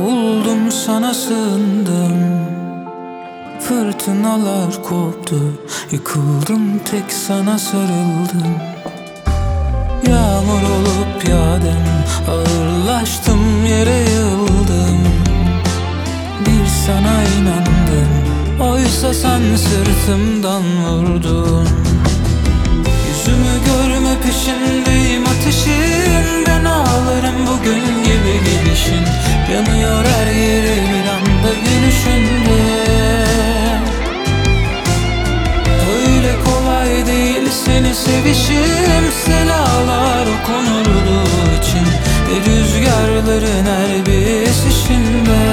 Boğuldum sana sığındım, fırtınalar koptu, yıkıldım tek sana sarıldım. Yağmur olup yağdım, ağırlaştım yere yığıldım. Bir sana inandım, oysa sen sırtımdan vurdun. Yüzümü görme peşindeyim ateşin, ben ağlarım bugün gibi gidişin. Yanıyor her yeri bir anda gülüşünde. Öyle kolay değil seni sevişim, selalar okunurdu için de rüzgarların her bir esişinde.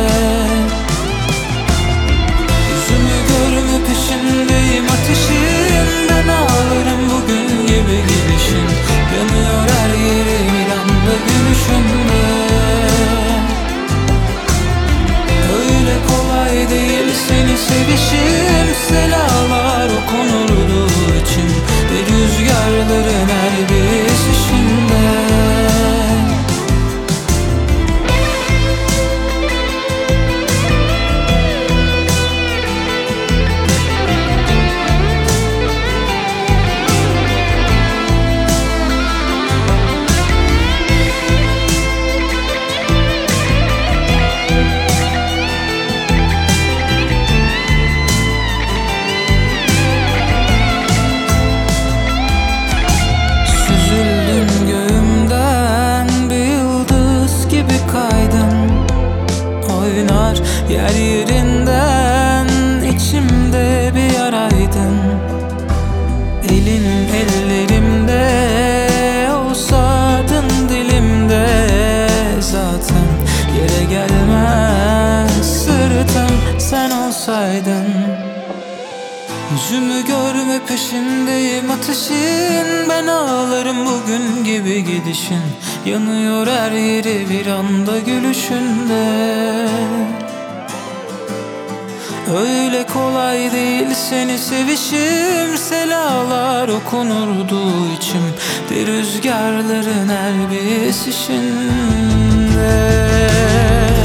Yüzümü görme peşindeyim ateşin, ben ağlarım bugün gibi gidişin. Yanıyor her yeri bir anda gülüşünde. Öyle kolay değil seni sevişim, selalar okunurdu için de rüzgarların her bir esişinde. Yer yerinden içimde bir yaraydın. Elin ellerimde olsaydın dilimde, zaten yere gelmez sırtım sen olsaydın. Yüzümü görme peşindeyim ateşin, ben ağlarım bugün gibi gidişin. Yanıyor her yeri bir anda gülüşünde. Öyle kolay değil seni sevişim, selalar okunurdu içim de rüzgarların her bir esişinde.